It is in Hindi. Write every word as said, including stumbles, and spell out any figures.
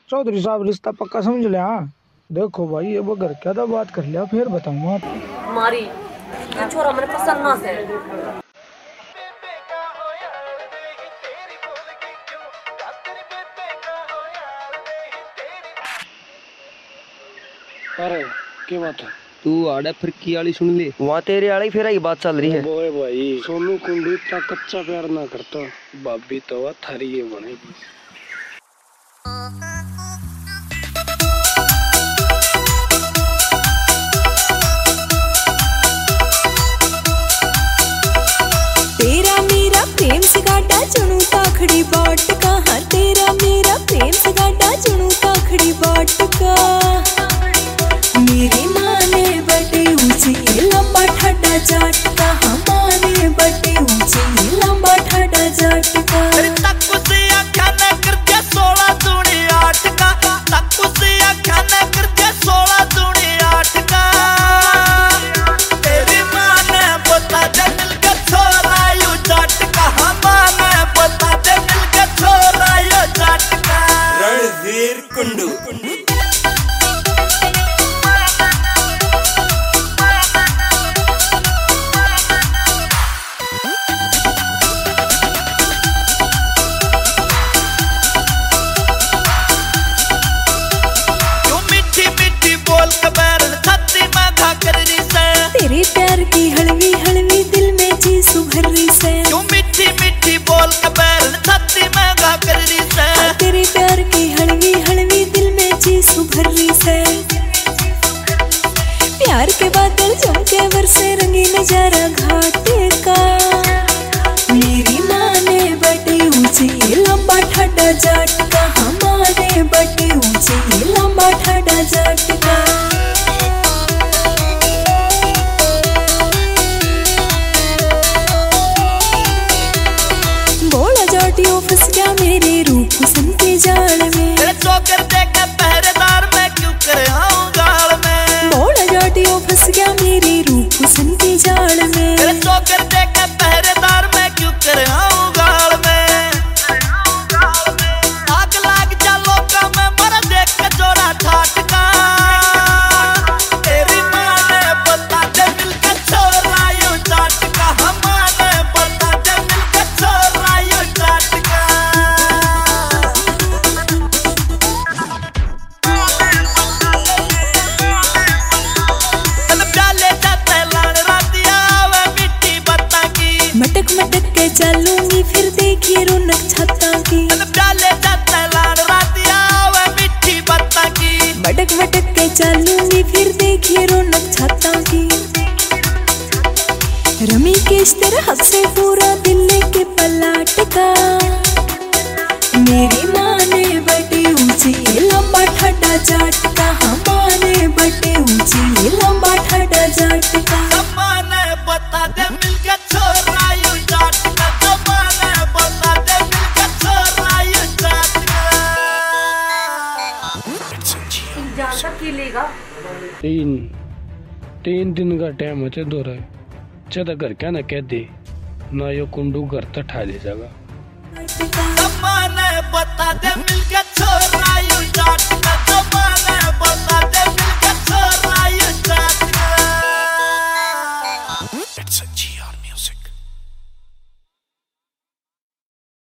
चौधरी साहब रिश्ता पक्का समझ लिया। हाँ देखो भाई ये वो घर क्या था, बात कर लिया फिर बताऊंगा आपको। हमारी ये छोरा मैंने पसंद ना से। अरे क्या बात है? तू आड़े फिर की आली सुन ली, वहाँ तेरे आड़ी फिर की बात चल रही है। बोए भाई सोनू कुंडू इतना कच्चा प्यार ना करता, भाभी तो वह थारी ये बनेगी। तेरा मेरा प्रेम से गाटा चुनू ताखड़ी बाट का, हाँ तेरा मेरा प्रेम से गाटा चुनू ताखड़ी बाट का। मेरी माँ ने बटे ऊंची लंबा ठाडा जाट का, हाँ माँ ने बटे ऊंची लंबा ठाडा जाट का। तक से आख्या न कर दिया सोलह दूनी आठ का, तक से आख्या न कर दिया सोलह दूनी आठ का। तेरी माँ ने बता दे मिल के छोरा यू जाट का, हाँ माँ ने बता दे मिल के छोरा यू जाट का। रणवीर कुंडू तेरे प्यार की हलवी हलवी दिल में जी सुभर रही से, क्यों मीठी मीठी बोल के बैल छाती में गा कर रही से। तेरे प्यार की हलवी हलवी दिल में जी सुभर रही से। प्यार के बादल जम के बरसे रंगी नजारा घाटे का। मेरी माँ ने बटे ऊंची लंबा ठाडा जाट का, हाँ माँ ने बटे ऊंची लंबा ठाडा जाट का। जाटियों फंस गया मेरे रूप हुस्न के जाल में, तेरे चोकर देके पहरेदार मैं क्यों करे आऊं गाल में। बोला जाटियों फंस गया मेरे रूप हुस्न के जाल में, तेरे चोकर देके पहरेदार मैं क्यों करे आऊं गाल में। आग लाग जा लोका में मर देख के जोड़ा ठाट का। तेरी माँ ने बता दे मिल के छोरा यू जाट का, हम माँ ने बता दे मिल के छोरा यू जाट का। प्याले जाते लाड़ रातिया वे मिट्टी बत्ता की, मटक मटक के चलूंगी फिर देखिए रौनक छाता की। प्याले जाते लाड़ रातिया वे मिट्टी बत्ता की, मटक मटक के चलूंगी फिर देखिए रौनक छाता की। रमी के इस तरह से पूरा दिल के पलाट का। मेरी माँ ने बटे ऊंची लंबा ठाडा जाट का, हाँ माँ ने बटे ऊंची लंबा ठाडा जाट का। जमाने बता दे मिल के छोरा यू जाट का, जमाने बता दे मिल के छोरा यू जाट का। जान तक की लेगा तीन तीन दिन का टाइम होते दो रहे चदा घर क्या ना कह दे ना यो कुंडू घर तक ठा ले जाएगा। जमाने बता दे मिल के छोरा यू जाट का, जमाने बता दे मिल के छोरा यू जाट का।